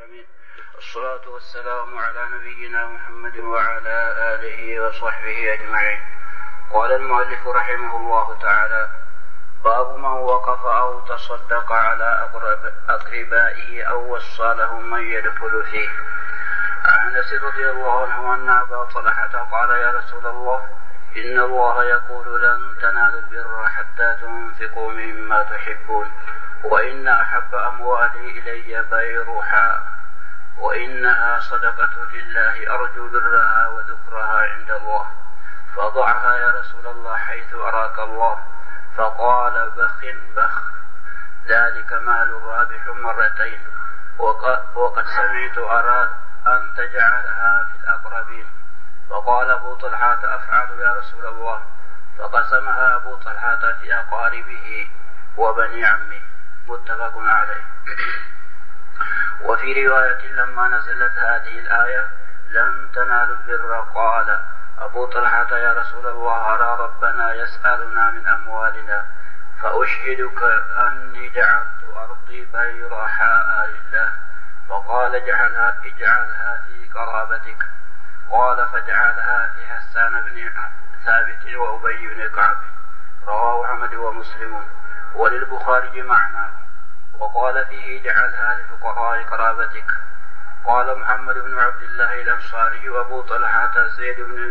العالمين، الصلاة والسلام على نبينا محمد وعلى آله وصحبه أجمعين. قال المؤلف رحمه الله تعالى: باب من وقف أو تصدق على أقربائه أو وصى لهم من يدخل فيه. عن أنس رضي الله عنه أن أبا طلحة قال: يا رسول الله، إن الله يقول لن تنالوا البر حتى تنفقوا مما تحبون، وإن أحب أموالي إلي بيرها، وإنها صدقة لله أرجو برها وذكرها عند الله، فضعها يا رسول الله حيث أراك الله. فقال: بخ بخ، ذلك مال رابح مرتين، وقد سمعت أراد أن تجعلها في الأقربين. فقال أبو طلحة: أفعل يا رسول الله. فقسمها أبو طلحة في أقاربه وبني عمه، متفق عليه. وفي رواية: لما نزلت هذه الآية لن تنالوا البر، قال أبو طلحة: يا رسول الله، أرى ربنا يسألنا من أموالنا، فأشهدك أني جعلت أرضي بيرحاء لله. فقال: اجعلها في قرابتك. قال: فجعلها في حسان بن ثابت وأبي بن كعب. رواه أحمد ومسلم، وللبخاري معناه. وقال فيه: جعلها لفقراء قرابتك. قال محمد بن عبد الله الأنصاري: وأبو طلحة زيد بن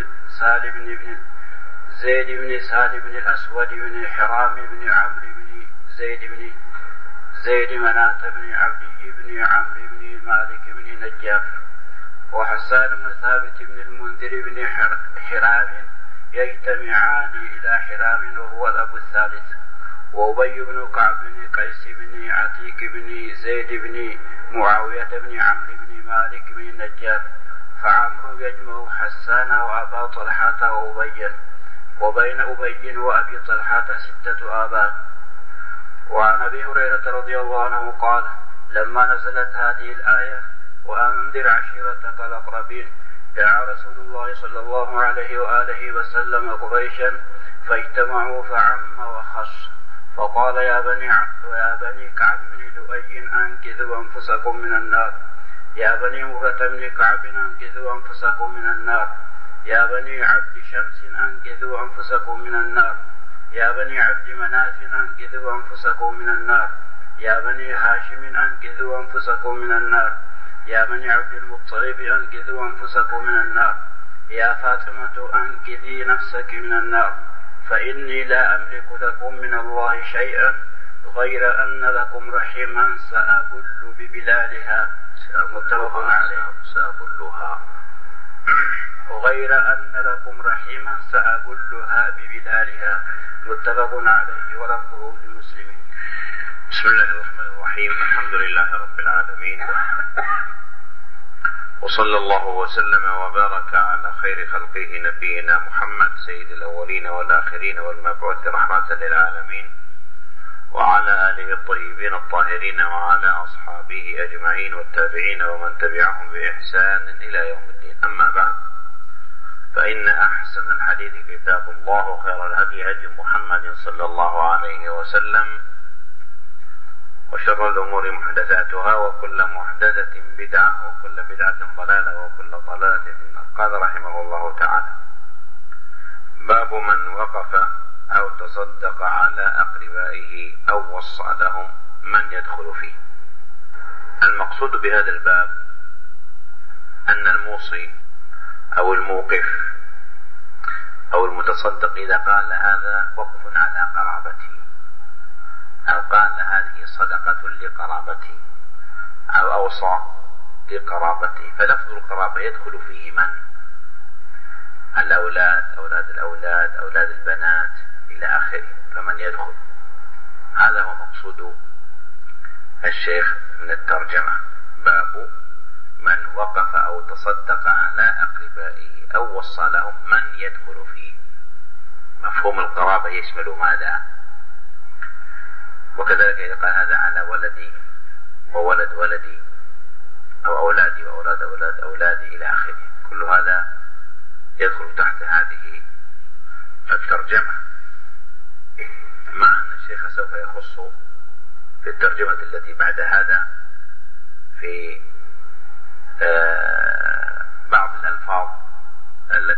سالم بن الأسود بن حرام بن عمرو بن زيد مناة بن عبدي بن عمرو بن مالك بن نجار. وحسان بن ثابت بن المنذر بن حرام يجتمعان إلى حرام وهو الأب الثالث. وأبي بن كعب بن قيس بن عتيك بن زيد بن معاوية بن عمرو بن مالك بن نجار. فعمرو يجمع حسان وأبا طلحة وأبيا، وبين أبي وأبي طلحة 6 آباء. وعن أبي هريرة رضي الله عنه قال: لما نزلت هذه الآية وأنذر عشيرتك الأقربين، دعا رسول الله صلى الله عليه وآله وسلم قريشا فاجتمعوا فعم وخص، فقال: يا بني كعب بن لؤي أنقذوا أنفسكم من النار، يا بني مرة بن كعب أنقذوا أنفسكم من النار، يا بني عبد شمس أنقذوا أنفسكم من النار، يا بني عبد مناف أنقذوا أنفسكم من النار، يا بني هاشم أنقذوا أنفسكم من النار، يا بني عبد المطلب أنقذوا أنفسكم من النار، يا فاطمة أنقذي نفسك من النار، فإني لا أملك لكم من الله شيئا غير أن لكم رحما سأبل ببلالها، متفق عليه، سأبلها، غير أن لكم رحما سأبلها ببلالها، متفق عليه، ولفظه لمسلم. بسم الله الرحمن الرحيم. الحمد لله رب العالمين، وصلى الله وسلم وبارك على خير خلقه نبينا محمد سيد الأولين والآخرين والمبعوث رحمة للعالمين، وعلى آله الطيبين الطاهرين، وعلى أصحابه أجمعين والتابعين ومن تبعهم بإحسان إلى يوم الدين. أما بعد، فإن أحسن الحديث كتاب الله، وخير الهدي هدي محمد صلى الله عليه وسلم، وشر الأمور محدثاتها، وكل محدثة بدعة، وكل بدعة ضلالة، وكل ضلالة في النار. قال رحمه الله تعالى: باب من وقف أو تصدق على أقربائه أو وصى لهم من يدخل فيه. المقصود بهذا الباب أن الموصي أو الموقف أو المتصدق إذا قال هذا وقف على قرابتي، أو قال هذه صدقة لقرابتي، أو أوصى لقرابتي، فلفظ القرابة يدخل فيه من؟ الأولاد، أولاد الأولاد، أولاد البنات، إلى آخره، فمن يدخل. هذا هو مقصود الشيخ من الترجمة. باب من وقف أو تصدق على أقربائه أو وصى لهم من يدخل فيه. مفهوم القرابة يشمل ماذا؟ وكذلك إذا قال هذا على ولدي وولد ولدي، أو أولادي وأولاد أولاد أولادي إلى آخره، كل هذا يدخل تحت هذه الترجمة، مع أن الشيخ سوف يخص في الترجمة التي بعد هذا في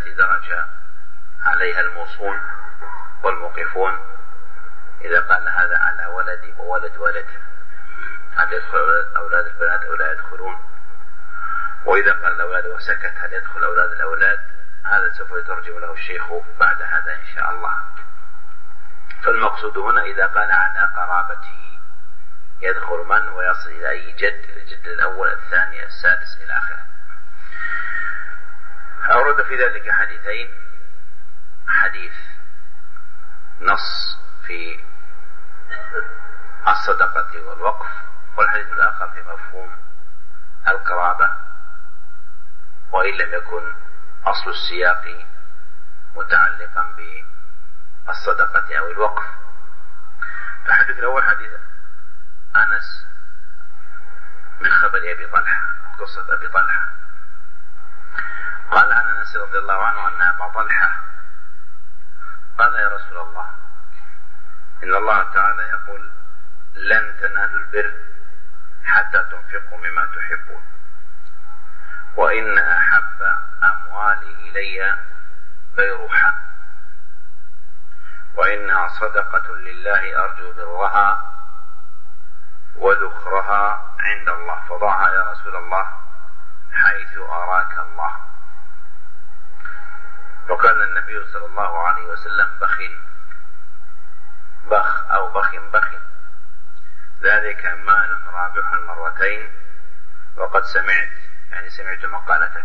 التي درج عليها الموصون والموقفون إذا قال هذا على ولدي وولد ولدي، هل يدخل أولاد البنات أو لا يدخلون؟ وإذا قال الأولاد وسكت هل يدخل أولاد الأولاد؟ هذا سوف يترجم له الشيخ بعد هذا إن شاء الله. فالمقصود هنا إذا قال على قرابته يدخل من ويصل إلى أي جد، الجد الأول الثاني السادس إلى آخره. أورد في ذلك حديثين، حديث نص في الصدقة والوقف، والحديث الآخر في مفهوم القرابة، وإن لم يكن أصل السياق متعلقا بالصدقة أو الوقف. الحديث الأول حديث أنس من خبر أبي طلحة، قصة أبي طلحة. قال عن أنس رضي الله عنه أن أبا طلحة قال يا رسول الله إن الله تعالى يقول لن تنالوا البر حتى تنفقوا مما تحبون، وإن أحب أموالي إلي بيرحة، وإنها صدقة لله أرجو برها وذخرها عند الله، فضعها يا رسول الله حيث أراك الله. وقال النبي صلى الله عليه وسلم بخ أو بخ ذلك مال رابح مرتين، وقد سمعت مقالتك،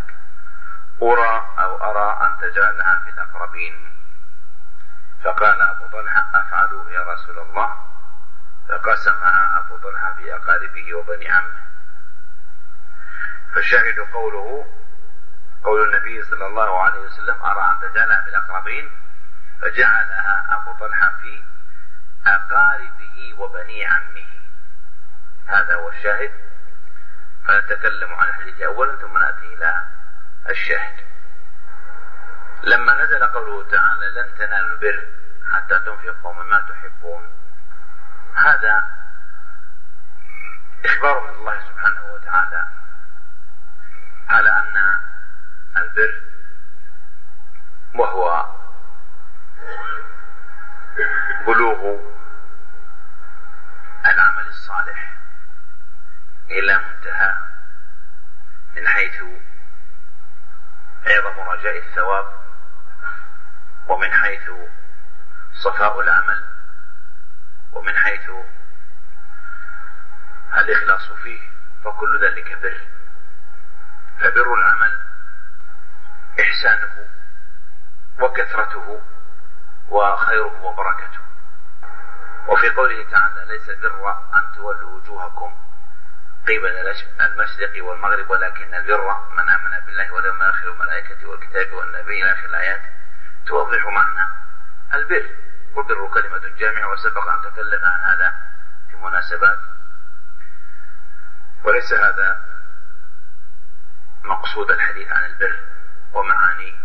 أرى أن تجعلها في الأقربين. فقال أبو طلحة أفعل يا رسول الله، فقسمها أبو طلحة في أقاربه وبني عمه. فالشاهد قول النبي صلى الله عليه وسلم أرى أن تجعلها في الأقربين، فجعلها أبو طلحة في أقاربه وبني عمه. هذا هو الشاهد. فنتكلم عن الحديث أولا ثم نأتي إلى الشاهد. لما نزل قوله تعالى لن تنالوا البر حتى تنفقوا مما تحبون، هذا إخبار من الله سبحانه وتعالى على أن البر وهو بلوغ العمل الصالح إلى منتهى، من حيث عظم رجاء الثواب، ومن حيث صفاء العمل، ومن حيث الإخلاص فيه، فكل ذلك بر. فبر العمل إحسانه وكثرته وخيره وبركته. وفي قوله تعالى ليس البر أن تولوا وجوهكم قبل المشرق والمغرب ولكن البر من آمن بالله واليوم الآخر والملائكة والكتاب والنبي إلى آخر الآيات، توضح معنى البر. والبر كلمة جامعة، وسبق أن تكلم عن هذا في مناسبات، وليس هذا مقصود الحديث عن البر ومعاني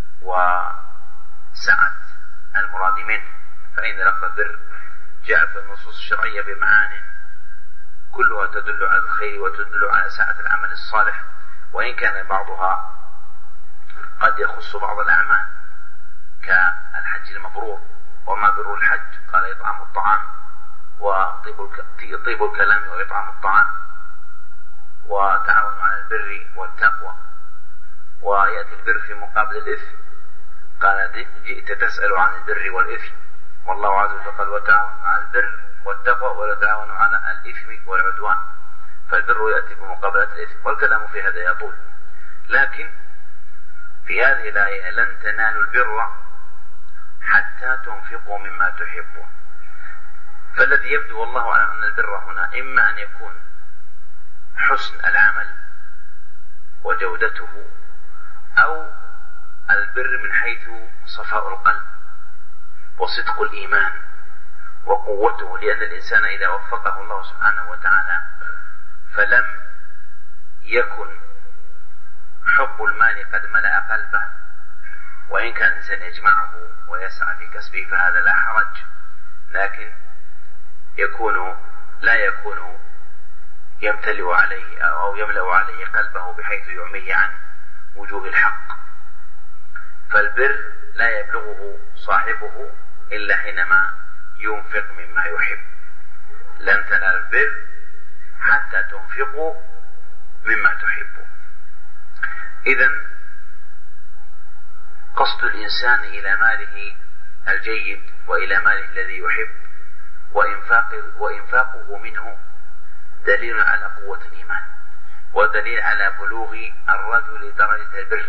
وسعة المراد منه، فإن لفظ البر جاء في النصوص الشرعية بمعان كلها تدل على الخير وتدل على سعة العمل الصالح، وإن كان بعضها قد يخص بعض الأعمال كالحج المبرور. وما بر الحج قال إطعام الطعام وطيب الكلام وإطعام الطعام، وتعاونوا على البر والتقوى. ويأتي البر في مقابل الإثم، قال جئت تسأل عن البر والإثم، والله عز وجل قال وتعاونوا على البر والتقوى ولا تعاونوا على الإثم والعدوان. فالبر يأتي بمقابلة الإثم، والكلام في هذا يطول. لكن في هذه الآية لن تنالوا البر حتى تنفقوا مما تحبون. فالذي يبدو والله أعلم أن البر هنا إما أن يكون حسن العمل وجودته، أو البر من حيث صفاء القلب وصدق الإيمان وقوته. لأن الإنسان إذا وفقه الله سبحانه وتعالى فلم يكن حب المال قد ملأ قلبه، وإن كان الإنسان يجمعه ويسعى في كسبه فهذا لا حرج، لكن لا يكون يمتلئ عليه أو يملأ عليه قلبه بحيث يعميه عن وجوه الحق. فالبر لا يبلغه صاحبه إلا حينما ينفق مما يحب. لن تنالوا البر حتى تنفقوا مما تحبون. إذن قصد الإنسان إلى ماله الجيد وإلى ماله الذي يحب وإنفاقه منه دليل على قوة الإيمان، ودليل على بلوغ الرجل درجة البر.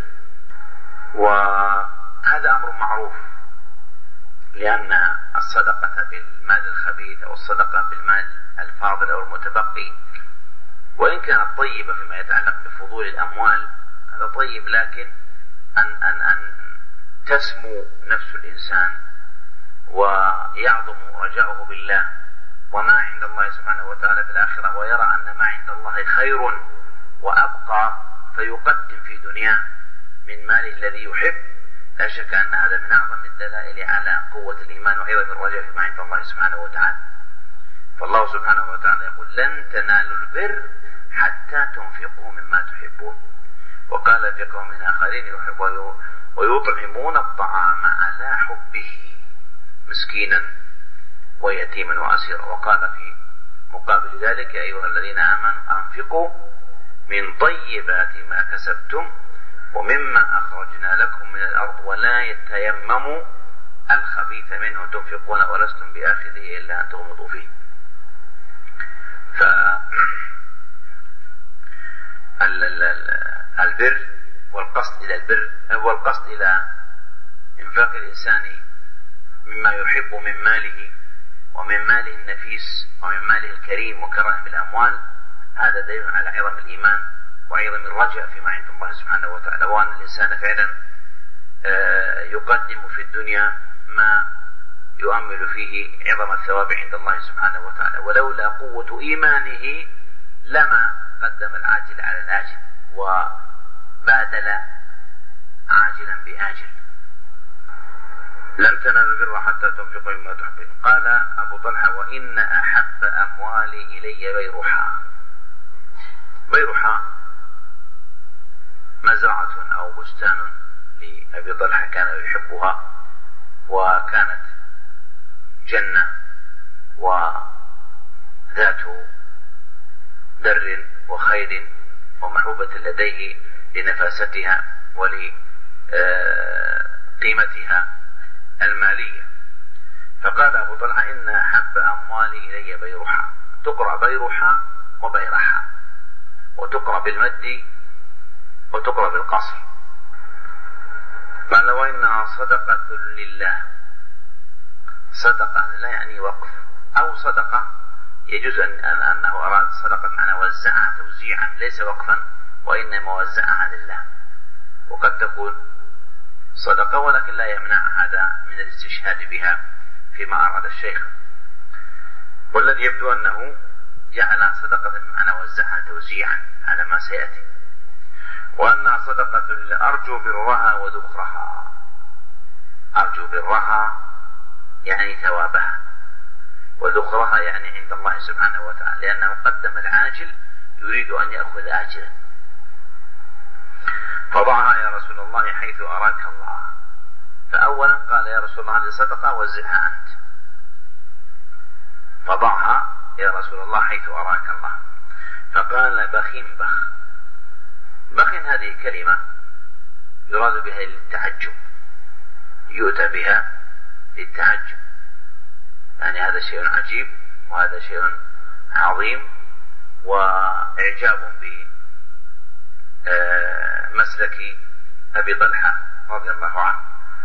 وهذا أمر معروف، لأن الصدقة بالمال الخبيث أو الصدقة بالمال الفاضل أو المتبقي وإن كانت طيبة فيما يتعلق بفضول الأموال، هذا طيب، لكن أن تسمو نفس الإنسان ويعظم رجاؤه بالله وما عند الله سبحانه وتعالى في الآخرة، ويرى أن ما عند الله خير وأبقى، فيقدم في دنياه من ماله الذي يحب. لا شك أن هذا من أعظم الدلائل على قوة الإيمان وعظم الرجاء فيما عند الله سبحانه وتعالى. فالله سبحانه وتعالى يقول: لن تنالوا البر حتى تنفقوا مما تحبون. وقال في قوم آخرين: ويطعمون الطعام على حبه مسكينا ويتيما وأسيرا. وقال في مقابل ذلك: يا أيها الذين آمنوا أنفقوا من طيبات ما كسبتم ومما أخرجنا لكم من الأرض ولا يتيمموا الخبيث منه تنفقون ولستم بآخذه إلا أن تغمضوا فيه. فالبر والقصد إلى البر والقصد إلى إنفاق الإنسان مما يحب من ماله ومن ماله النفيس ومن ماله الكريم وكرائم الأموال، هذا دليل على عظم الإيمان وعظم الرجاء فيما عند الله سبحانه وتعالى، وأن الإنسان فعلا يقدم في الدنيا ما يؤمل فيه عظم الثواب عند الله سبحانه وتعالى. ولولا قوة إيمانه لما قدم العاجل على الآجل وبادل عاجلا بآجل. لن تنالوا البر حتى تنفقوا مما تحبون. قال أبو طلحة: وإن أحب أموالي إلي بيرحاء. بيرحاء مزرعة أو بستان لأبي طلحة كان يحبها، وكانت جنة وذات در وخير ومحبوبة لديه لنفاستها ولقيمتها المالية. فقال أبو طلحة: إن أحب أموالي إلي بيرحاء. تقرأ بيرحاء وبيرحاء، وتقرأ بالمد وتقرأ بالقصر. قال: وإنها صدقة لله. صدقة لا يعني وقف، أو صدقة يجوز أنه أراد صدقة معنى وزعها توزيعا ليس وقفا، وإنما وزعها لله. وقد تكون صدقة ولكن لا يمنع هذا من الاستشهاد بها فيما أراد الشيخ. والذي يبدو أنه جعل صدقة معنى وزعها توزيعا على ما سيأتي. وأنها صدقة أرجو برها وذخرها. أرجو برها يعني ثوابها، وذخرها يعني عند الله سبحانه وتعالى، لأنه قدم العاجل يريد أن يأخذ آجلا. فضعها يا رسول الله حيث أراك الله. فأولا قال: يا رسول الله هذه صدقة وزعها أنت. فضعها يا رسول الله حيث أراك الله. فقال: بخ بخ. بخ هذه كلمة يراد بها للتعجب، يؤتى بها للتعجب، يعني هذا شيء عجيب وهذا شيء عظيم، وإعجاب بمسلك أبي طلحة رضي الله عنه.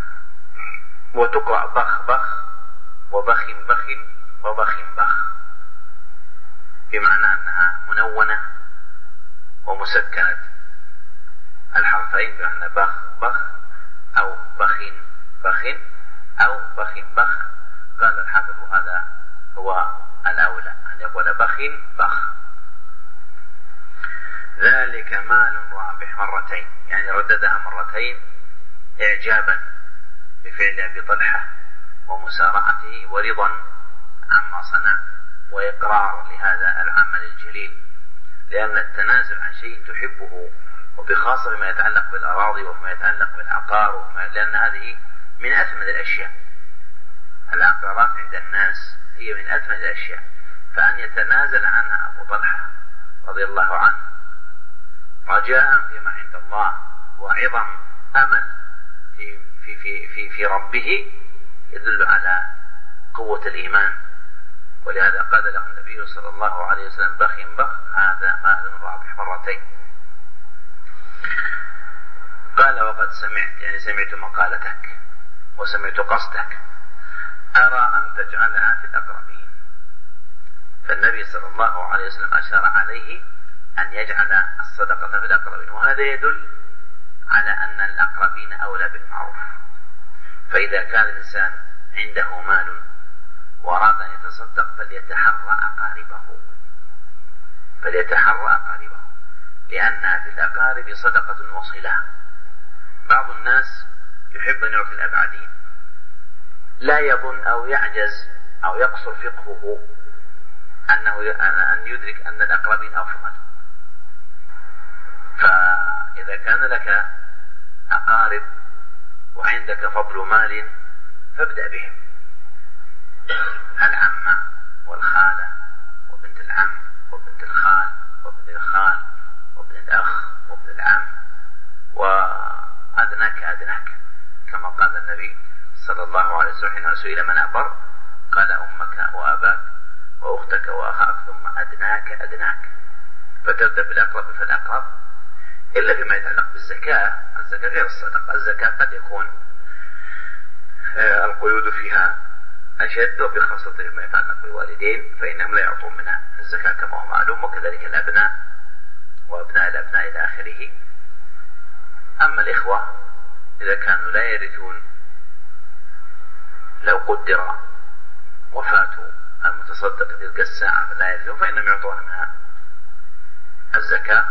وتقرأ بخ بخ وبخ بخ وبخ بخ، بمعنى أنها منونة ومسكنة الحرفين، بمعنى بخ بخ أو بخ بخ أو بخ بخ. قال الحافظ: هذا هو الأولى أن يقول بخ بخ. ذلك مال رابح مرتين، يعني رددها مرتين إعجابا بفعل أبي طلحة ومسارعته ورضا عما صنع وإقرار لهذا العمل الجليل، لأن التنازل عن شيء تحبه وبخاصة فيما يتعلق بالأراضي وفيما يتعلق بالعقار لأن هذه من أثمن الأشياء. العقارات عند الناس هي من أثمن الأشياء، فأن يتنازل عنها أبو طلحة رضي الله عنه رجاء فيما عند الله وعظم أمل في ربه يدل على قوة الإيمان. ولهذا قال له النبي صلى الله عليه وسلم بخ هذا مال رابح مرتين. قال وقد سمعت، يعني سمعت مقالتك وسمعت قصدك، أرى أن تجعلها في الأقربين. فالنبي صلى الله عليه وسلم أشار عليه أن يجعل الصدقة في الأقربين، وهذا يدل على أن الأقربين أولى بالمعروف. فإذا كان الإنسان عنده مال وأراد أن يتصدق فليتحرى أقاربه، لأنها في الأقارب صدقة وصلة. بعض الناس يحب أن يعطي الأبعدين، لا يظن أو يعجز أو يقصر فقهه أن يدرك أن الأقربين أفضل. فإذا كان لك أقارب وعندك فضل مال فابدأ بهم، العمة والخالة وبنت العم وبنت الخال وابن الخال وابن الأخ وابن العم وأدناك، كما قال النبي صلى الله عليه وسلم حين سئل من أبر قال أمك وأباك وأختك وأخاك ثم أدناك. فتبدأ بالأقرب فالأقرب، إلا فيما يتعلق بالزكاة. الزكاة غير الصدقة. الزكاة قد يكون القيود فيها أشد، وبخاصة فيما يتعلق بالوالدين فإنهم لا يعطون منها الزكاة كما هو معلوم، وكذلك الأبناء وأبناء الأبناء إلى آخره. أما الإخوة إذا كانوا لا يرثون، لو قدر وفاة المتصدق تلك الساعة فلا يرثون فإنهم يعطون منها الزكاة.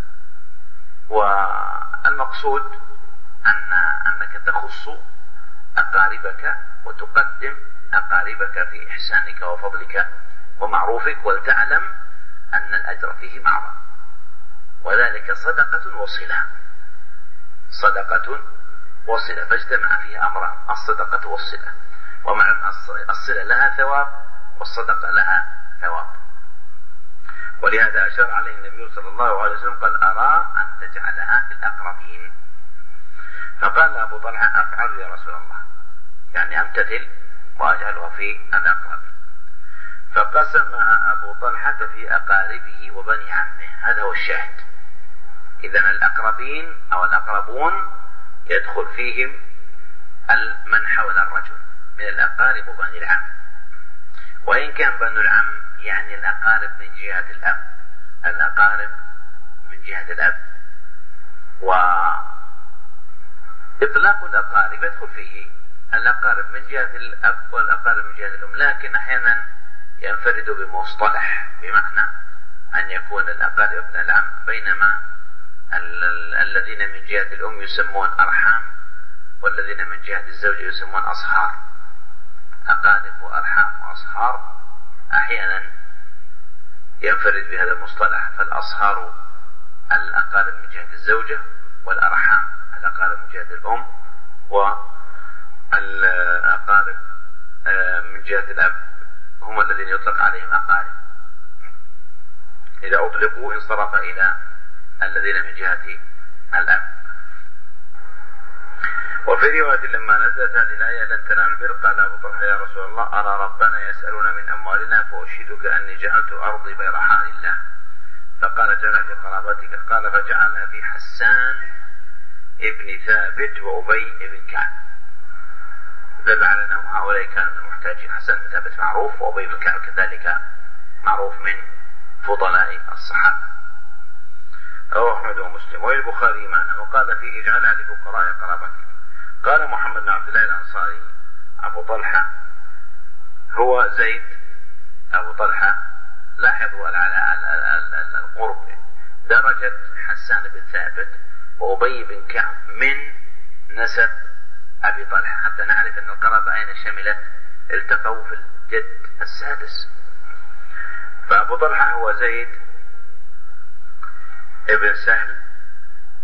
والمقصود أنك تخص أقاربك وتقدم أقاربك في إحسانك وفضلك ومعروفك، ولتعلم أن الأجر فيه معظم، وذلك صدقة وصلة فاجتمع فيها أمران: الصدقة والصلة. ومع الصلة لها ثواب والصدقة لها ثواب. ولهذا أشار عليه النبي صلى الله عليه وسلم قال أرى أن تجعلها في الأقربين. فقال أبو طلحة أفعل يا رسول الله، يعني أمتثل وأجعلها في الأقربين. فقسمها أبو طلحة في أقاربه وبني عمه. هذا هو الشاهد. إذن الأقربين أو الأقربون يدخل فيهم من حول الرجل من الأقارب وبني العم. وإن كان بنو العم يعني الأقارب من جهة الأب، الأقارب من جهة الأب. وإطلاق الأقارب يدخل فيه الأقارب من جهة الأب والأقارب من جهة الأم، لكن أحيانا ينفرد بمصطلح، بمعنى أن يكون الأقارب ابن العم، بينما الذين من جهة الأم يسمون أرحام، والذين من جهة الزوج يسمون أصهار. أقارب وأرحام وأصهار أحيانا ينفرد بهذا المصطلح. فالأصهار الأقارب من جهة الزوجة، والأرحام الأقارب من جهة الأم، والأقارب من جهة الأب هم الذين يطلق عليهم أقارب. إذا أطلقوا انصرف إلى الذين من جهة الأب. وفي رواية لما نزلت هذه الآية لن تنالوا البر قال أبو طلحة يا رسول الله أرى ربنا يسألون من أموالنا فأشهدك أني جعلت أرضي بيرحاء لله. فقال جعلها في قرابتك. قال فجعلها في حسان ابن ثابت وأبي ابن كعب. دل على أنهم هؤلاء كانوا من المحتاجين. حسان بن ثابت معروف، وأبي بن كعب كذلك معروف من فضلاء الصحابة. رواه أحمد ومسلم والبخاري معنا. وقال فيه اجعلها لفقراء قرابتك. قال محمد بن عبد الله الأنصاري أبو طلحة هو زيد. أبو طلحة لاحظوا على القرب درجة حسان بن ثابت وأبي بن كعب من نسب أبي طلحة، حتى نعرف أن القرابة أين شملت. التقوا في الجد السادس. فأبو طلحة هو زيد ابن سهل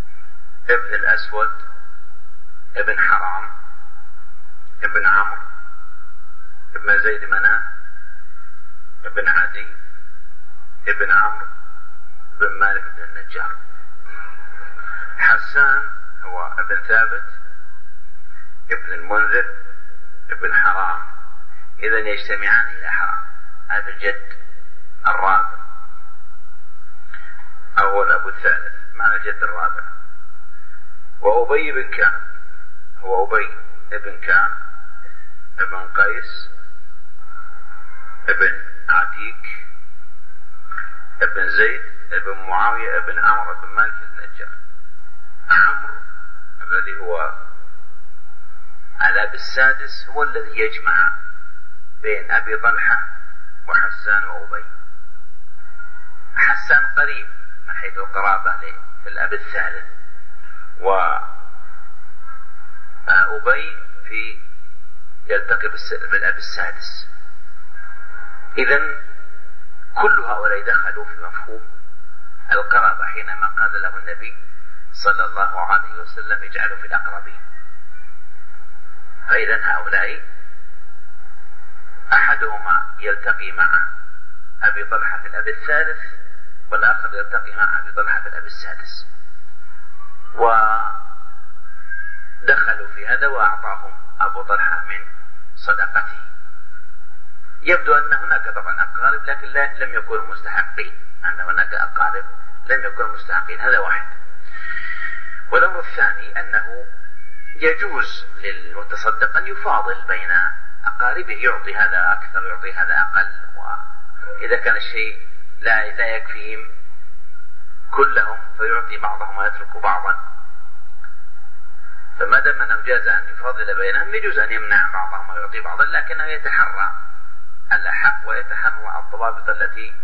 ابن الأسود ابن حرام ابن عمرو ابن زيد مناه ابن عدي ابن عمرو ابن مالك بن النجار. حسان هو ابن ثابت ابن المنذر ابن حرام، إذا يجتمعان إلى حرام، هذا الجد الرابع أو الأب الثالث مع الجد الرابع. وأبي بن كعب هو أبي ابن كعب ابن قيس ابن عتيك ابن زيد ابن معاوية ابن عمرو ابن مالك النجار. عمرو الذي هو الأب السادس هو الذي يجمع بين أبي طلحة وحسان وأبي. حسان قريب من حيث القرابة في الأب الثالث، وأبي يلتقي بالأب السادس. إذن كل هؤلاء دخلوا في مفهوم القرابة حينما قال له النبي صلى الله عليه وسلم اجعلوا في الأقربين. فإذا هؤلاء أحدهما يلتقي مع أبي طلحة في الأب الثالث، والآخر يلتقي مع أبي طلحة في الأب السادس، ودخلوا في هذا وأعطاهم أبو طلحة من صدقته. يبدو أن هناك طبعا أقارب لكن لم يكونوا مستحقين، أن هناك أقارب لم يكونوا مستحقين، هذا واحد. والأمر الثاني أنه يجوز للمتصدق أن يفاضل بين أقاربه، يعطي هذا أكثر ويعطي هذا أقل، وإذا كان الشيء لا يكفيهم كلهم فيعطي بعضهم ويترك بعضا. فما دام أنه جاز أن يفاضل بينهم يجوز أن يمنع بعضهم ويعطي بعضا، لكنه يتحرى الأحق ويتحرى الضوابط التي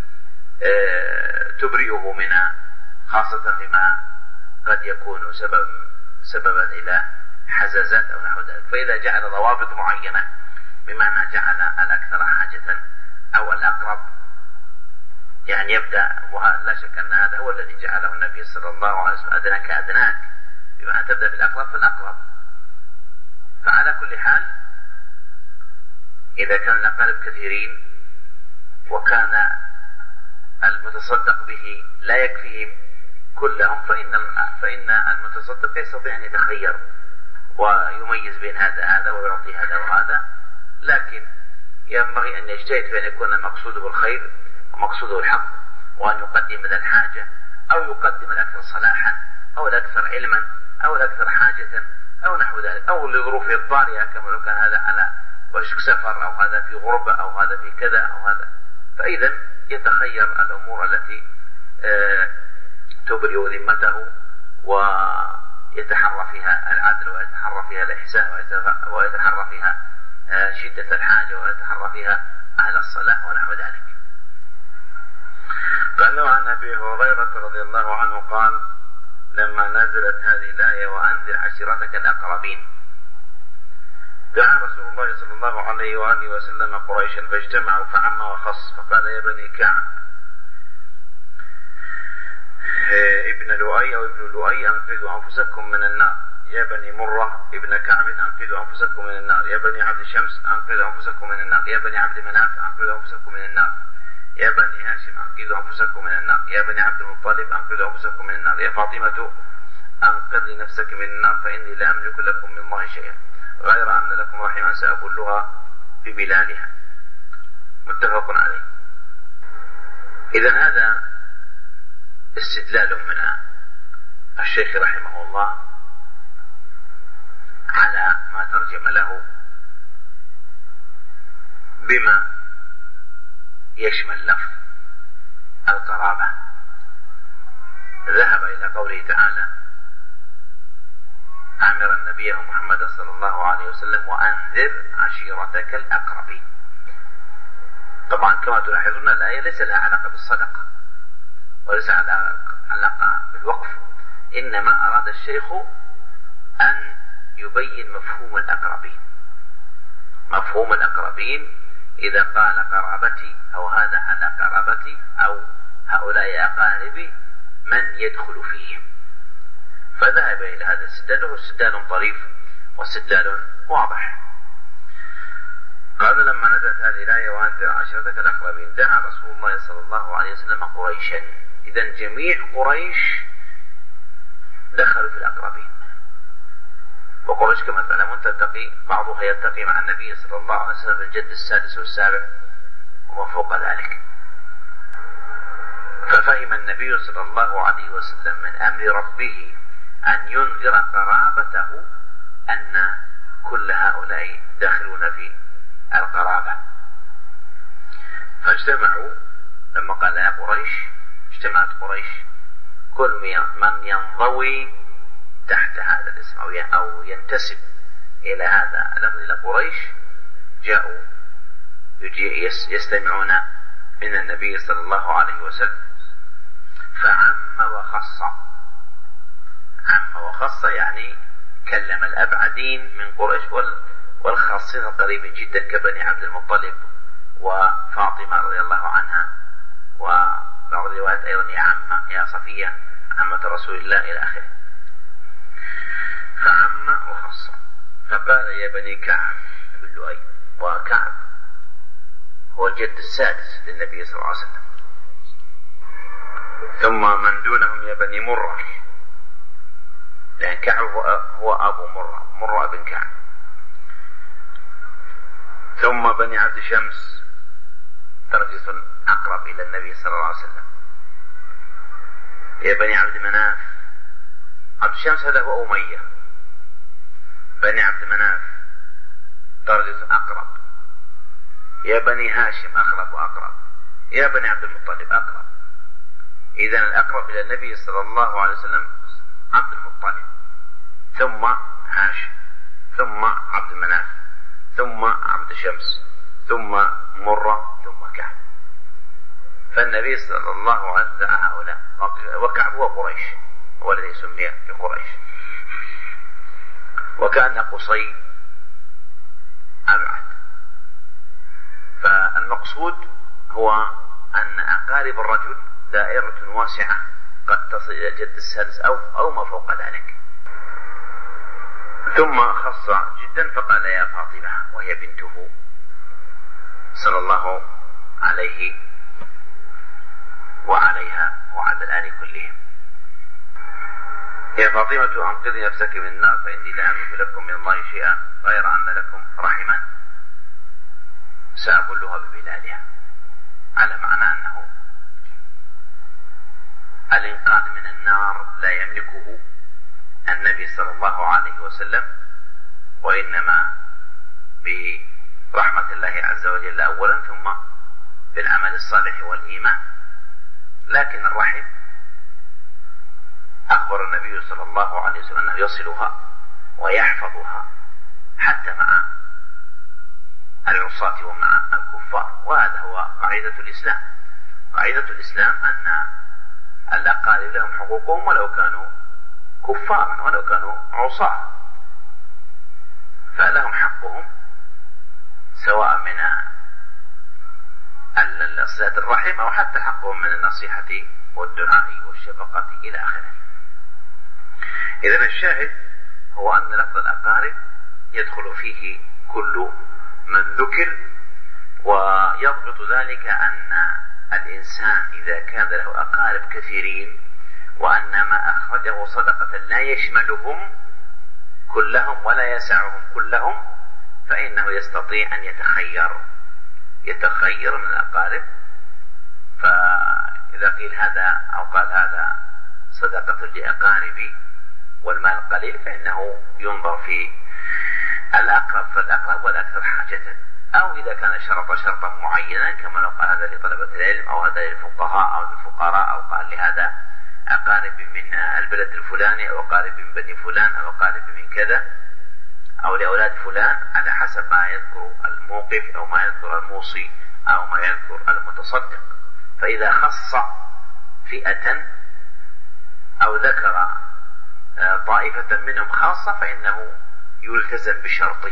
تبرئه منها، خاصة فيما قد يكون سببا إلى حزازات أو نحو ذلك. فإذا جعل ضوابط معينة بمعنى جعل الأكثر حاجة أو الأقرب، يعني يبدأ، ولا شك أن هذا هو الذي جعله النبي صلى الله عليه وسلم أدناك أدناك، بمعنى تبدأ بالأقرب فالأقرب. فعلى كل حال إذا كان الأقارب كثيرين وكان المتصدق به لا يكفيهم كلهم فإن المتصدق يستطيع أن يتخير ويميز بين هذا ويعطي هذا وهذا، لكن ينبغي أن يجتهد بأن يكون مقصوده الخير ومقصوده الحق، وأن يقدم ذا الحاجة أو يقدم الأكثر صلاحا أو الأكثر علما أو الأكثر حاجة أو نحو ذلك، أو لظروفه الطارئة كما لو كان هذا على وشك سفر أو هذا في غربة أو هذا في كذا أو هذا. فإذا يتخير الأمور التي تبرئ ذمته ويتحرى فيها العدل ويتحرى فيها الإحسان ويتحرى فيها شدة الحاجة ويتحرى فيها أهل الصلاح ونحو ذلك. قال عن أبي هريرة رضي الله عنه قال لما نزلت هذه الآية وأنذر عشيرتك الأقربين دعا رسول الله صلى الله عليه وآله وسلم قريشا فاجتمعوا فعم وخص فقال يا بني كعب ابن لؤي أو ابن لؤي أنقذوا أنفسكم من النار، يا بني مرة ابن كعب أنقذوا أنفسكم من النار، يا بني عبد شمس أنقذوا أنفسكم من النار، يا بني عبد مناف أنقذوا أنفسكم من النار، يا بني هاشم أنقذوا أنفسكم من النار، يا بني عبد المطلب أنقذوا أنفسكم من النار، يا فاطمة أنقذي نفسك من النار فإني لا أملك لكم من الله شيئا غير أن لكم رحما سأبلها ببلالها. متفق عليه. إذن هذا استدلال من الشيخ رحمه الله على ما ترجم له بما يشمل لفظ القرابة. ذهب إلى قوله تعالى أمر النبي محمد صلى الله عليه وسلم وأنذر عشيرتك الأقربين. طبعا كما تلاحظون الآية ليس لها علاقة بالصدقة وليس علاقة بالوقف، إنما أراد الشيخ أن يبين مفهوم الأقربين. مفهوم الأقربين إذا قال قرابتي أو هذا على قرابتي أو هؤلاء أقاربي من يدخل فيهم. فذهب إلى هذا الاستدلال، وهو استدلال طريف واستدلال واضح. قال لما نزلت هذه الآية وأنذر عشيرتك الأقربين دعا رسول الله صلى الله عليه وسلم قريشا. إذن جميع قريش دخلوا في الأقربين، وقريش كما تعلمون تلتقي بعضها يلتقي مع النبي صلى الله عليه وسلم في الجد السادس والسابع وما فوق ذلك. ففهم النبي صلى الله عليه وسلم من أمر ربه أن ينذر قرابته أن كل هؤلاء داخلون في القرابة، فاجتمعوا. لما قال يا قريش اجتمعت قريش، كل من ينضوي تحت هذا الاسم أو ينتسب إلى هذا اللفظ إلى قريش جاءوا يستمعون من النبي صلى الله عليه وسلم. فعم وخص، عم وخص يعني كلم الأبعدين من قريش والخاصين القريبين جدا كبني عبد المطلب وفاطمة رضي الله عنها، وبعض الروايات أيضا يا عمة يا صفية عمة رسول الله إلى آخره. فعم وخص، فقال يا بني كعب بن لؤي، وكعب هو الجد السادس للنبي صلى الله عليه وسلم. ثم من دونهم يا بني مرة، لأن كعب هو أبو مرة بن كعب. ثم بني عبد شمس درجة أقرب إلى النبي صلى الله عليه وسلم. يا بني عبد مناف، عبد شمس هذا هو أمية. بني عبد مناف درجة أقرب. يا بني هاشم أقرب وأقرب. يا بني عبد المطلب أقرب. إذن الأقرب إلى النبي صلى الله عليه وسلم عبد المطلب، ثم هاشم، ثم عبد مناف، ثم عبد شمس، ثم مرة، ثم كعب. فالنبي صلى الله عليه وسلم هؤلاء، وكعب هو قريش، هو الذي سمي بقريش. وكان قصي أبعد. فالمقصود هو أن أقارب الرجل دائرة واسعة قد تصل إلى الجد السادس أو ما فوق ذلك. ثم خص جدا فقال يا فاطمة، وهي بنته صلى الله عليه وعليها وعلى الآل كلهم، يا فاطمة أنقذي نفسك من النار فإني لا أملك لكم من الله شيئا غير أن لكم رحما سأبلها ببلادها، على معنى أنه الإنقاذ من النار لا يملكه النبي صلى الله عليه وسلم، وإنما برحمة الله عز وجل أولا، ثم بالعمل الصالح والإيمان. لكن الرحم أخبر النبي صلى الله عليه وسلم أنه يصلها ويحفظها حتى مع العصاة ومع الكفار، وهذا هو قاعدة الإسلام. قاعدة الإسلام أن الأقارب لهم حقوقهم ولو كانوا كفارا ولو كانوا عصاة، فلهم حقهم سواء من صلة الرحم أو حتى حقهم من النصيحة والدعاء والشفقة إلى آخره. إذن الشاهد هو أن لفظ الأقارب يدخل فيه كل من ذكر، ويضبط ذلك أن الإنسان إذا كان له أقارب كثيرين وأن ما أخرجه صدقة لا يشملهم كلهم ولا يسعهم كلهم، فإنه يستطيع أن يتخير من الأقارب. فإذا قيل هذا أو قال هذا صدقة لأقاربي والمال قليل، فإنه ينظر في الأقرب فالأقرب والأكثر حاجة، أو إذا كان شرطا معينا كما لو قال هذا لطلبة العلم أو هذا للفقهاء أو للفقراء، أو قال لهذا أقارب من البلد الفلاني أو أقارب من بني فلان أو أقارب من كذا أو لأولاد فلان، على حسب ما يذكر الموقف أو ما يذكر الموصي أو ما يذكر المتصدق. فإذا خص فئة أو ذكر طائفة منهم خاصة فإنه يلتزم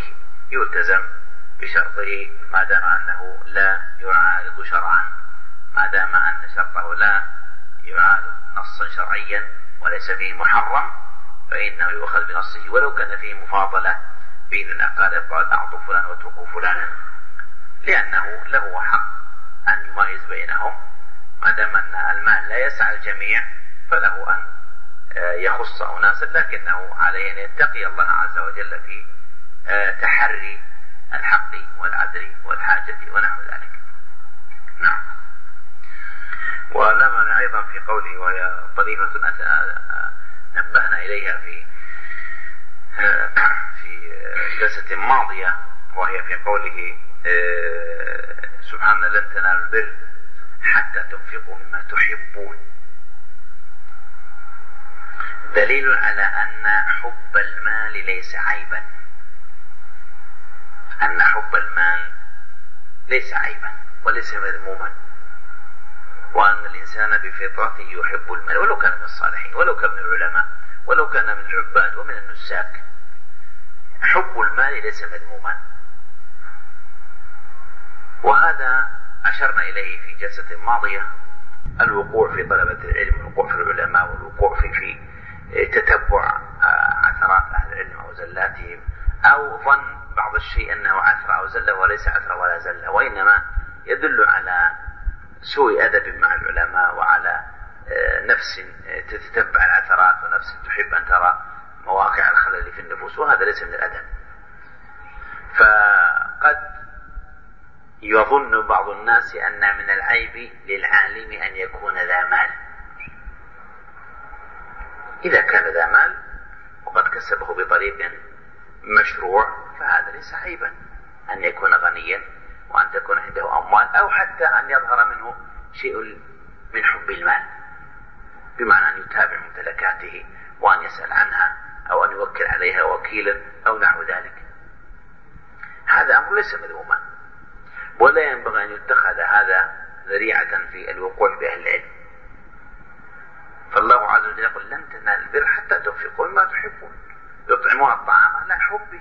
بشرطه ما دام أنه لا يعارض شرعا، ما دام أن شرطه لا يعارض نصا شرعيا وليس فيه محرم، فإنه يؤخذ بنصه ولو كان فيه مفاضلة بإذن قال أعطوا فلان واتركوا فلانا، لأنه له حق أن يميز بينهم، ما دام أن المال لا يسعى الجميع فله أن يخص أناسا، لكنه عليه أن يتقي الله عز وجل في تحري الحق والعدل والحاجة ونحو ذلك. نعم. ولما أيضا في قوله، وهي طريفة نبهنا إليها في جلسة ماضية، وهي في قوله سبحانه لن تنالوا البر حتى تنفقوا مما تحبون، دليل على أن حب المال ليس عيبا، أن حب المال ليس عيبا وليس مذموما، وأن الإنسان بفطرته يحب المال ولو كان من الصالحين ولو كان من العلماء ولو كان من العباد ومن النساك. حب المال ليس مذموما، وهذا أشرنا إليه في جلسة ماضية، الوقوع في طلبة العلم والوقوع في العلماء والوقوع في تتبع عثرات أهل العلم أو زلاتهم، أو ظن بعض الشيء أنه عثر أو زلة وليس عثر ولا زلة، وإنما يدل على سوء أدب مع العلماء وعلى نفس تتبع العثرات ونفس تحب أن ترى مواقع الخلل في النفوس، وهذا ليس من الأدب. فقد يظن بعض الناس أن من العيب للعالم أن يكون ذا مال، إذا كان ذا مال وقد كسبه بطريق مشروع فهذا ليس عيبا أن يكون غنيا وأن تكون عنده أموال، أو حتى أن يظهر منه شيء من حب المال، بمعنى أن يتابع ممتلكاته وأن يسأل عنها أو أن يوكل عليها وكيلا أو نحو ذلك. هذا أمر ليس مذموما، ولا ينبغي أن يتخذ هذا ذريعة في الوقوع بأهل العلم. فالله عز وجل يقول لن تنالوا البر حتى تنفقوا مما تحبون، يطعمون الطعام على حبه.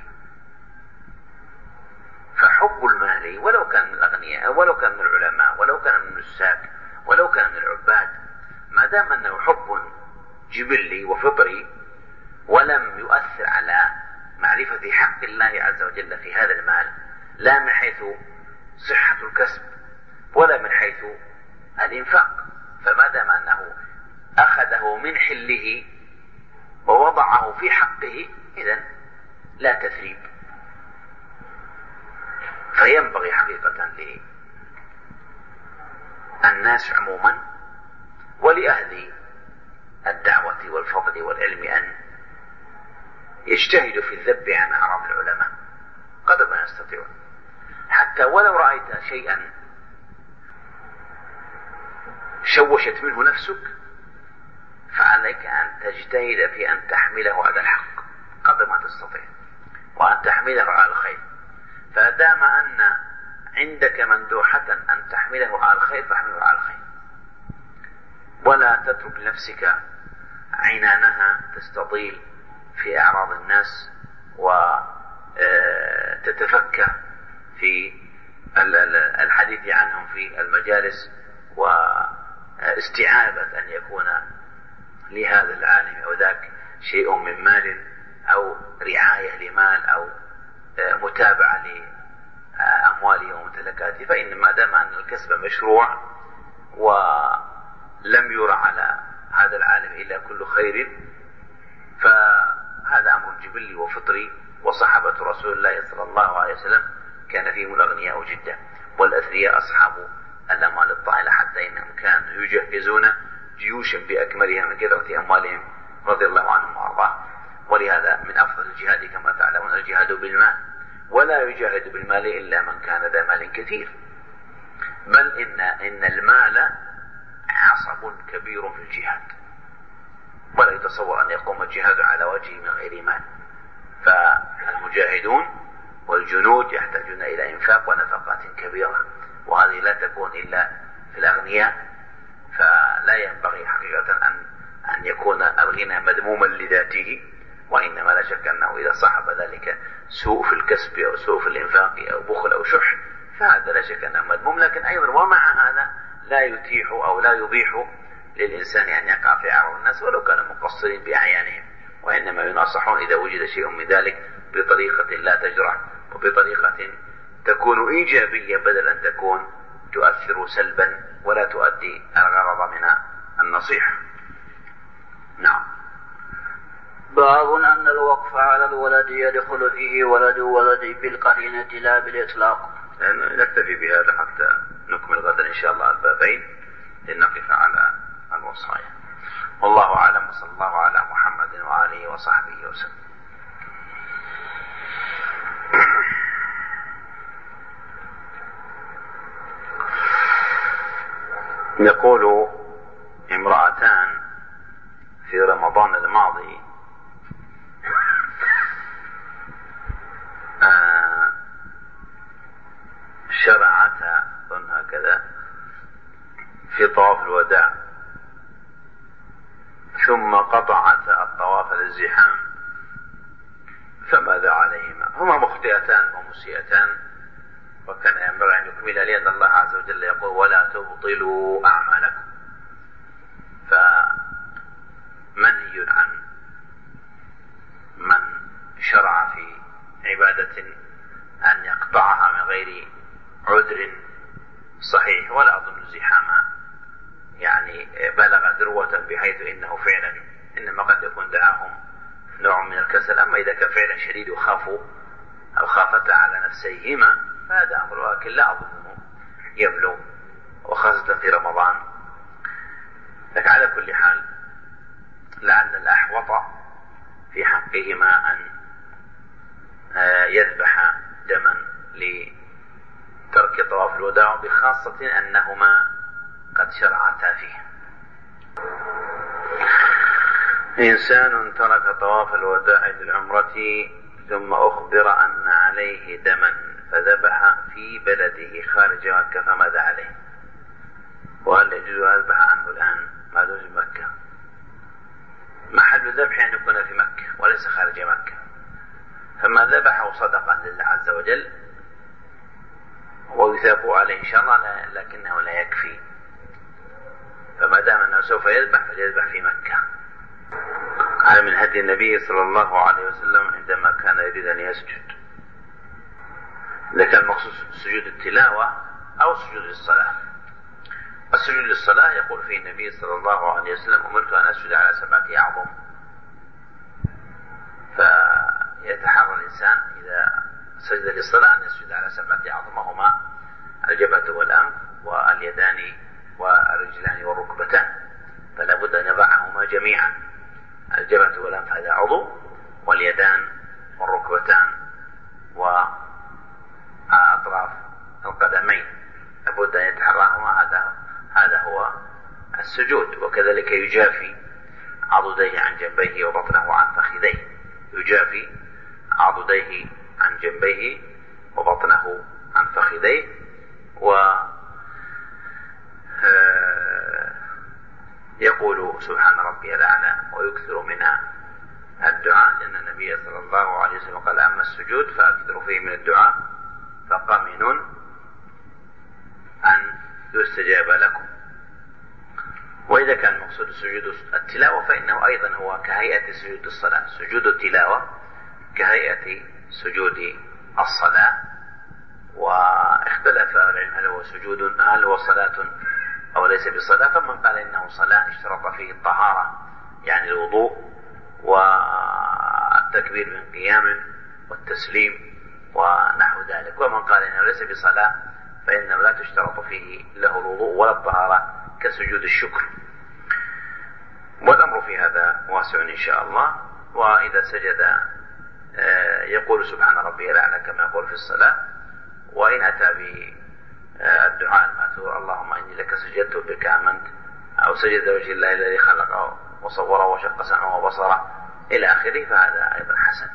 فحب المال ولو كان من الأغنياء ولو كان من العلماء ولو كان من النساك ولو كان من العباد، ما دام أنه حب جبلي وفطري ولم يؤثر على معرفة حق الله عز وجل في هذا المال، لا من حيث صحة الكسب ولا من حيث الإنفاق، فما دام أنه أخذه من حله ووضعه في حقه إذن لا تثريب. فينبغي حقيقة للناس عموما ولأهل الدعوة والفضل والعلم أن يجتهدوا في الذب عن أعراض العلماء قدر ما يستطيعون، حتى ولو رأيت شيئا شوشت منه نفسك فعليك أن تجتهد في أن تحمله على الحق قدر ما تستطيع، وأن تحمله على الخير. فدام أن عندك مندوحة أن تحمله على الخير فاحمله على الخير، ولا تترك لنفسك عنانها تستطيل في أعراض الناس وتتفكه في الحديث عنهم في المجالس، واستعابة أن يكون لهذا العالم أو ذاك شيء من مال أو رعاية لمال أو متابعة لأمواله وممتلكاته. فإن ما دام أن الكسب مشروع ولم يرى على هذا العالم إلا كل خير فهذا أمر جبلي وفطري. وصحابة رسول الله صلى الله عليه وسلم كان فيهم الأغنياء جدا والأثرياء أصحاب الأموال الطائلة، حتى إنهم كانوا يجهزون جيوشا بأكملها من كثرة أموالهم رضي الله عنهم وأرضاهم. ولهذا من أفضل الجهاد كما تعلمون الجهاد بالمال، ولا يجاهد بالمال إلا من كان ذا مال كثير، بل إن المال عصب كبير في الجهاد، ولا يتصور أن يقوم الجهاد على وجهه من غير مال. فالمجاهدون والجنود يحتاجون إلى إنفاق ونفقات كبيرة، وهذه لا تكون إلا في الأغنياء. فلا ينبغي حقيقة أن يكون الغنى مذموما لذاته، وإنما لا شك أنه إذا صاحب ذلك سوء في الكسب أو سوء في الإنفاق أو بخل أو شح فهذا لا شك أنه مذموم. لكن أيضا ومع هذا لا يتيح أو لا يبيح للإنسان أن يقع في أعراض الناس ولو كانوا مقصرين بأعيانهم، وإنما يناصحون إذا وجد شيء من ذلك بطريقة لا تجرح، وبطريقة تكون إيجابية بدل أن تكون تؤثر سلبا ولا تؤدي الغرض من النصيحة. نعم. باب أن الوقف على الولد يدخل فيه ولد بالقرينة لا بالإطلاق. نكتفي بهذا حتى نكمل غدا إن شاء الله البابين لنقف على الوصايا. والله أعلم، وصلى الله على محمد وآله وصحبه وسلم. يقول امرأتان في رمضان الماضي شرعتا هكذا في طواف الوداع، ثم قطعتا الطواف للزحام، فماذا عليهما؟ هما مخطئتان ومسيئتان، وكان ينبغي أن يكمل، لأن الله عز وجل يقول ولا تبطلوا أعمالكم. فمنهي عن من شرع في عبادة أن يقطعها من غير عذر صحيح، ولا أظن الزحام يعني بلغ ذروة بحيث إنه فعلا إنما قد يكون دعاهم نوع من الكسل. أما إذا كان فعلا شديد وخافوا أو خافتا على نفسيهما فهذا أمر، لكن لا أظنه يبلغ، وخاصة في رمضان. لكن على كل حال لعل الأحوط في حقهما أن يذبح دما لترك طواف الوداع، بخاصة أنهما قد شرعتا فيه. إنسان ترك طواف الوداع للعمرة ثم أخبر أن عليه دما فذبح في بلده خارج مكة، فماذا عليه؟ وهل يجوز أن يذبح عنه الآن ما دون مكة؟ محل الذبح أن يكون في مكة وليس خارج مكة، فما ذبحه صدقة لله عز وجل ويثاب عليه إن شاء الله، لكنه لا يكفي. فما دام أنه سوف يذبح فليذبح في مكة. هذا من هدي النبي صلى الله عليه وسلم عندما كان يريد أن يسجد. لكن المقصود سجود التلاوة أو سجود الصلاة. السجود للصلاة يقول فيه النبي صلى الله عليه وسلم أمرت أن أسجد على 7 أعظم. فيتحرى الإنسان إذا سجد للصلاة أن يسجد على 7 أعظم، وهما الجبهة والأنف واليدان والرجلان والركبتان، فلا بد أن يضعهما جميعا. الجبهة والأنف هذا عضو، واليدان والركبتان وأطراف القدمين لابد أن يتحراهما. هذا هو السجود. وكذلك يجافي عضديه عن جنبيه وبطنه عن فخذيه، يجافي عضديه عن جنبيه وبطنه عن فخذيه. يقول سبحان ربي الأعلى ويكثر من الدعاء، لأن النبي صلى الله عليه وسلم قال أما السجود فأكثر فيه من الدعاء فقمن أن يستجاب لكم. وإذا كان المقصود سجود التلاوة فإنه أيضا هو كهيئة سجود الصلاة. سجود التلاوة كهيئة سجود الصلاة. واختلف العلم هل هو صلاة أو ليس بصلاة. فمن قال إنه صلاة اشترط فيه الطهارة يعني الوضوء والتكبير من قيام والتسليم ونحو ذلك. ومن قال إنه ليس بصلاة فإنه لا تشترط فيه له الوضوء ولا الطهارة كسجود الشكر. والأمر في هذا واسع إن شاء الله. وإذا سجد يقول سبحان ربي الأعلى كما يقول في الصلاة. وإن أتى بالدعاء المأثور اللهم إني لك سجدت بك آمنت، أو سجد وجه الله الذي خلقه وصوره وشق سمعه وبصره إلى آخره، فهذا أيضا حسن.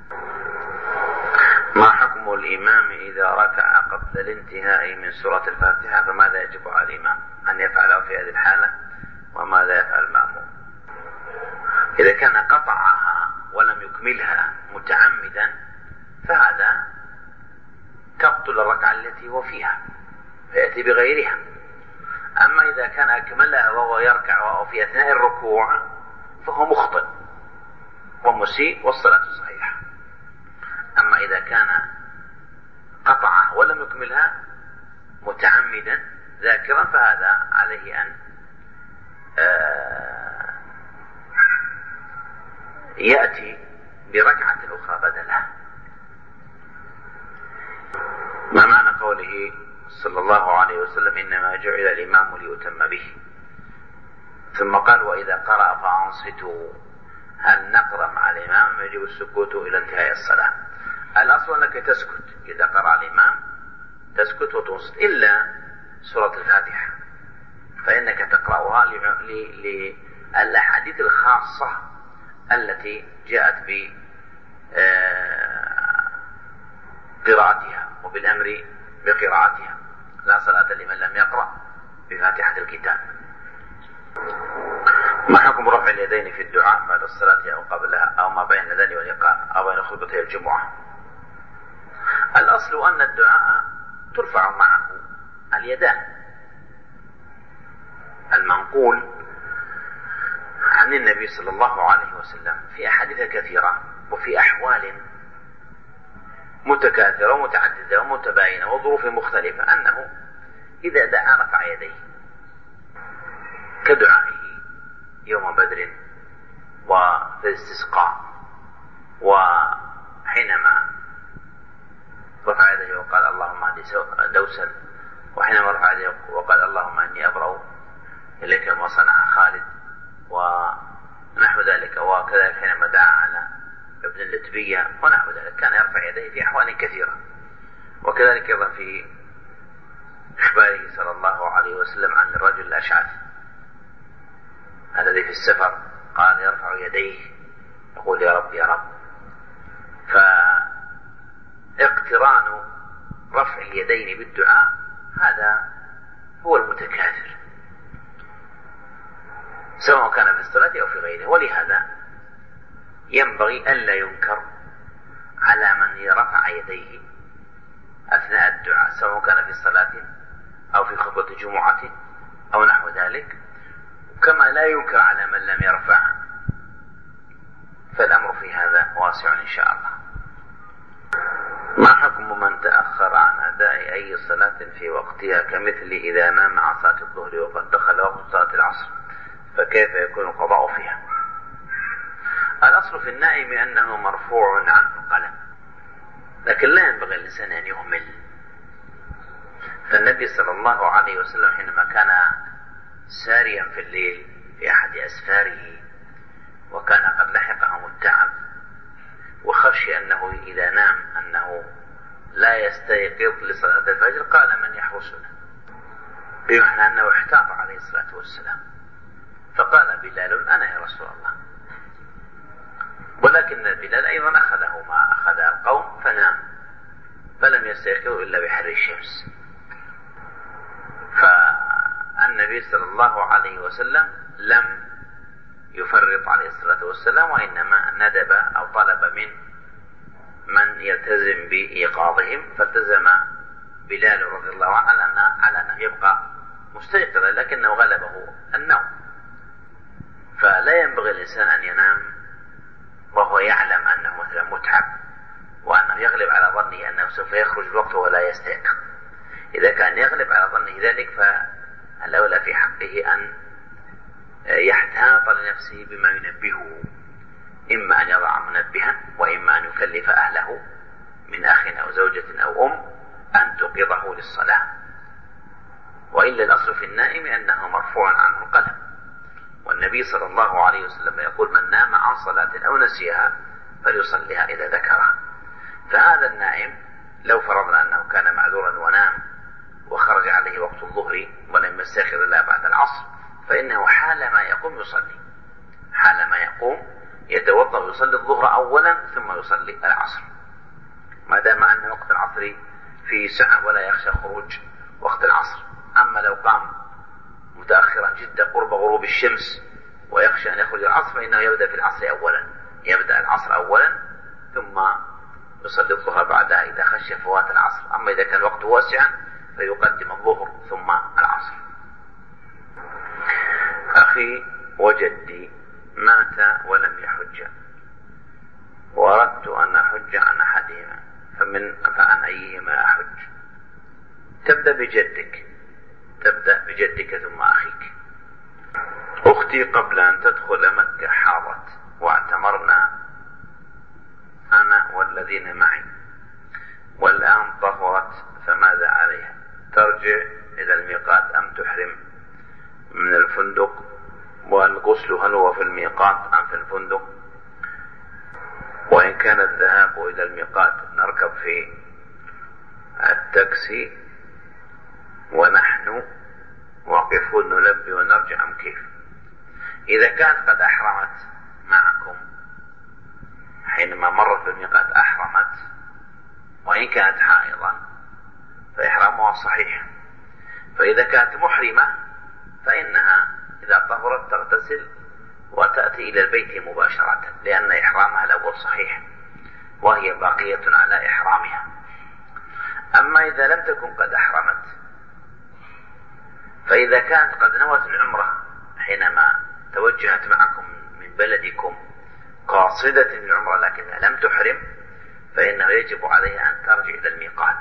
ما حكم الإمام إذا ركع قبل الانتهاء من سورة الفاتحة؟ فماذا يجب على الإمام أن يفعله في هذه الحالة، وماذا يفعل المأموم؟ إذا كان قطعها ولم يكملها متعمدا فهذا تبطل الركعة التي هو فيها فيأتي بغيرها. أما إذا كان أكملها وهو يركع أو في أثناء الركوع فهو مخطئ مسيء والصلاة صحيحة. أما إذا كان قطعه ولم يكملها متعمدا ذاكرا فهذا عليه أن يأتي بركعة أخرى بدلها. ما معنى قوله صلى الله عليه وسلم إنما جعل الإمام ليتم به؟ ثم قال وإذا قرأ فأنصتوا، هل نقرأ مع الإمام يجب السكوت إلى انتهاء الصلاة؟ الأصل أنك تسكت إذا قرأ الإمام، تسكت وتنصت، إلا سورة الفاتحة فإنك تقرأها للأحاديث الخاصة التي جاءت بقراءتها وبالأمر بقراءتها. لا صلاة لمن لم يقرأ بفاتحة الكتاب. ما حكم رفع اليدين في الدعاء بعد الصلاة أو قبلها أو ما بين الأذان والإقامة أو بين خطبتي الجمعة؟ الأصل أن الدعاء ترفع معه اليدان. المنقول عن النبي صلى الله عليه وسلم في أحاديث كثيرة وفي أحوال متكاثرة ومتعددة ومتباينة وظروف مختلفة أنه إذا دعا رفع يديه، كدعائه يوم بدر وفي الاستسقاء، وحينما رفع يديه وقال اللهم اهد دوسا، وحينما رفع يديه وقال اللهم اني ابرأ اليك ما صنع خالد ونحو ذلك، وكذلك حينما دعا على ابن اللتبية ونحو ذلك كان يرفع يديه في أحوال كثيرة. وكذلك أيضا في إخباره صلى الله عليه وسلم عن الرجل الأشعث الذي في السفر قال يرفع يديه يقول يا رب يا رب. فاقتران رفع اليدين بالدعاء هذا هو المتكاثر سواء كان في الصلاة أو في غيره. ولهذا ينبغي ألا ينكر على من رفع يديه أثناء الدعاء سواء كان في صلاة أو في خطبة جمعة أو نحو ذلك، كما لا ينكر على من لم يرفع. فالأمر في هذا واسع إن شاء الله. ما حكم من تأخر عن أداء أي صلاة في وقتها كمثل إذا نام عن صلاة الظهر وقد دخل وقت صلاة العصر، فكيف يكون القضاء فيها؟ الأصل في النائم أنه مرفوع عنه القلم، لكن لا ينبغي الإنسان أن يهمل. فالنبي صلى الله عليه وسلم حينما كان ساريا في الليل في أحد أسفاره وكان قد لحقهم التعب وخشي أنه إذا نام أنه لا يستيقظ لصلاة الفجر قال من يحرسنا، بمعنى أنه احتاط عليه الصلاة والسلام. فقال بلال أنا يا رسول الله. ولكن بلال أيضا أخذه ما أخذ القوم فنام فلم يستيقظوا إلا بحر الشمس. فالنبي صلى الله عليه وسلم لم يفرط عليه الصلاة والسلام، وإنما ندب أو طلب من يلتزم بإيقاظهم، فالتزم بلال رضي الله عنه على أنه يبقى مستيقظا لكنه غلبه النوم. فلا ينبغي الإنسان أن ينام وهو يعلم أنه مثلا متعب وأنه يغلب على ظنه أنه سوف يخرج الوقت ولا يستيقظ. إذا كان يغلب على ظنه ذلك فالأولى في حقه أن يحتاط لنفسه بما ينبهه، إما أن يضع منبها وإما أن يكلف أهله من أخ أو زوجة أو أن توقظه للصلاة. وإلا الأصل في النائم أنه مرفوع عنه القلم. والنبي صلى الله عليه وسلم يقول من نام عن صلاة أو نسيها فليصليها إذا ذكرها. فهذا النائم لو فرضنا أنه كان معذورا ونام وخرج عليه وقت الظهر ولم يستيقظ إلا بعد العصر فإنه حال ما يقوم يصلي، حال ما يقوم يتوضأ ويصلي الظهر أولا ثم يصلي العصر، ما دام أن وقت العصر في سعة ولا يخشى خروج وقت العصر. أما لو قام متأخرا جدا قرب غروب الشمس ويخشى أن يخرج العصر فإنه يبدأ في العصر أولا، يبدأ العصر أولا ثم يصلي الظهر بعدها إذا خشي فوات العصر. أما إذا كان الوقت واسعا فيقدم الظهر ثم العصر. أخي وجدي مات ولم يحج، أردت أن أحج عن أحدهما فعن أيهما أحج؟ تبدأ بجدك ثم أخيك. أختي قبل أن تدخل مكة حاضت واعتمرنا أنا والذين معي، والآن طهرت، فماذا عليها؟ ترجع إلى الميقات أم تحرم من الفندق؟ والغسل هل هو في الميقات أم في الفندق؟ وإن كان الذهاب إلى الميقات نركب في التاكسي ونحن واقفون نلبي ونرجع أم كيف؟ إذا كانت قد أحرمت معكم حينما مرت بالميقات أحرمت، وإن كانت حائضا فإحرامها صحيح. فإذا كانت محرمة فإنها إذا طهرت تغتسل وتأتي إلى البيت مباشرة، لأن إحرامها الأول صحيح وهي باقية على إحرامها. أما إذا لم تكن قد أحرمت، فإذا كانت قد نوت العمرة حينما توجهت معكم من بلدكم قاصدة العمرة لكنها لم تحرم، فإنه يجب عليها أن ترجع إلى الميقات.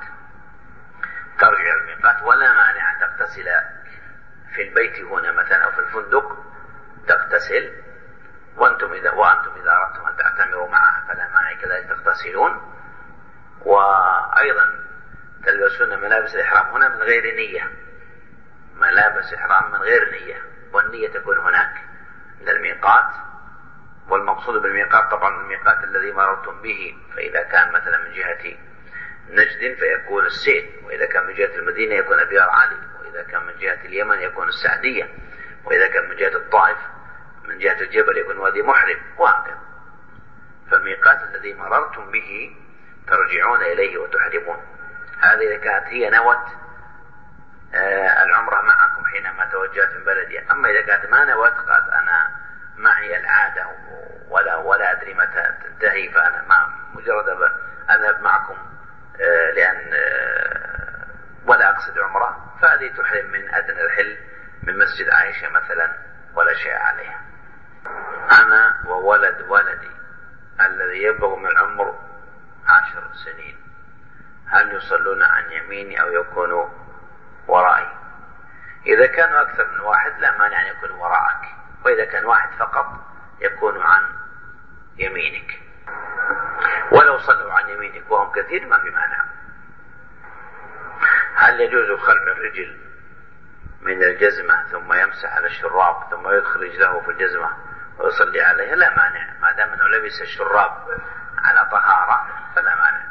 ولا مانع أن تغتسل في البيت هنا مثلا أو في الفندق، تغتسل وأنتم إذا أردتم أن تعتمروا معها فلا مانع كذلك تغتسلون. وأيضا تلبسون ملابس الإحرام هنا من غير نية، ملابس إحرام من غير نية، والنية تكون هناك من الميقات. والمقصود بالميقات طبعا الميقات الذي مررتم به، فإذا كان مثلا من جهة نجد فيكون السيل، وإذا كان من جهة المدينة يكون أبيار علي، وإذا كان من جهة اليمن يكون السعدية، وإذا كان من جهة الطائف من جهة الجبل يكون وادي محرم، وهكذا. فالميقات الذي مررتم به ترجعون إليه وتحرمون. هذه إذا كانت هي نوت العمرة معكم حينما توجهت من بلدها. أما إذا كانت ما نوت، قالت أنا معي العادة ولا أدري متى تنتهي، فأنا مجرد أذهب معكم لأن ولا أقصد عمرة، فهذه تحرم من أدنى الحل من مسجد عائشة مثلا ولا شيء عليها. أنا وولد ولدي الذي يبلغ من العمر 10 سنين، هل يصلون عن يميني أو يكونوا ورائي؟ إذا كانوا أكثر من واحد لا مانع أن يكونوا وراءك، وإذا كان واحد فقط يكون عن يمينك. ولو صلوا عن يمينك وهم كثير ما في مانع. هل يجوز خلع الرجل من الجزمة ثم يمسح على الشراب ثم يدخل رجله في الجزمة ويصلي عليها؟ لا مانع، ما دام أنه لبس الشراب على طهارة فلا مانع.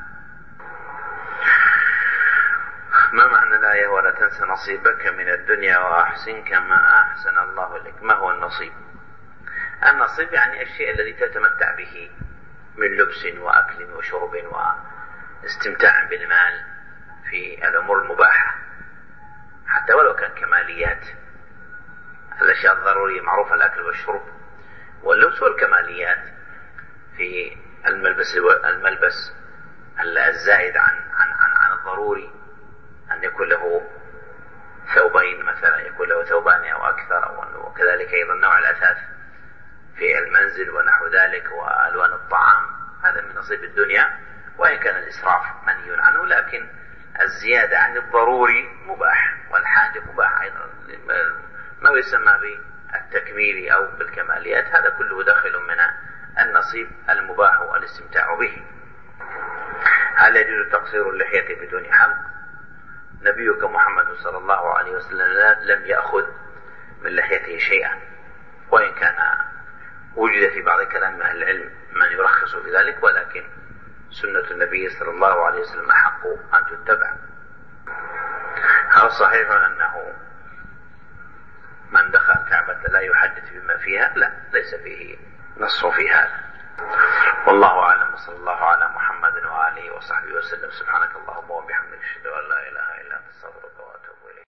ما معنى الآية ولا تنس نصيبك من الدنيا وأحسن كما أحسن الله لك؟ ما هو النصيب؟ النصيب يعني الشيء الذي تتمتع به من لبس وأكل وشرب واستمتاع بالمال في الأمور المباحة، حتى ولو كان كماليات. الأشياء الضرورية معروفة، الأكل والشرب واللبس، والكماليات في الملبس الزائد عن الضروري، أن يكون له ثوبين مثلا، يكون له ثوبان أو أكثر، وكذلك أيضا نوع الأثاث في المنزل ونحو ذلك، وألوان الطعام، هذا من نصيب الدنيا. وإن كان الإسراف منهي عنه، لكن الزيادة عن الضروري مباح، والحاجة مباح أيضا، ما يسمى بالتكميل أو بالكماليات، هذا كله داخل من النصيب المباح والاستمتاع به. هل يجوز تقصير اللحية بدون حلق؟ نبيك محمد صلى الله عليه وسلم لم يأخذ من لحيته شيئا، وإن كان وجد في بعض كلام أهل العلم من يرخص في ذلك، ولكن سنة النبي صلى الله عليه وسلم حق أن تتبع. هل صحيح أنه من دخل الكعبة لا يحدث بما فيها؟ لا، ليس فيه نص في هذا. والله أعلم، وصلى الله على محمد وآله وصحبه وسلم. سبحانك اللهم وبحمدك، أشهد أن لا إله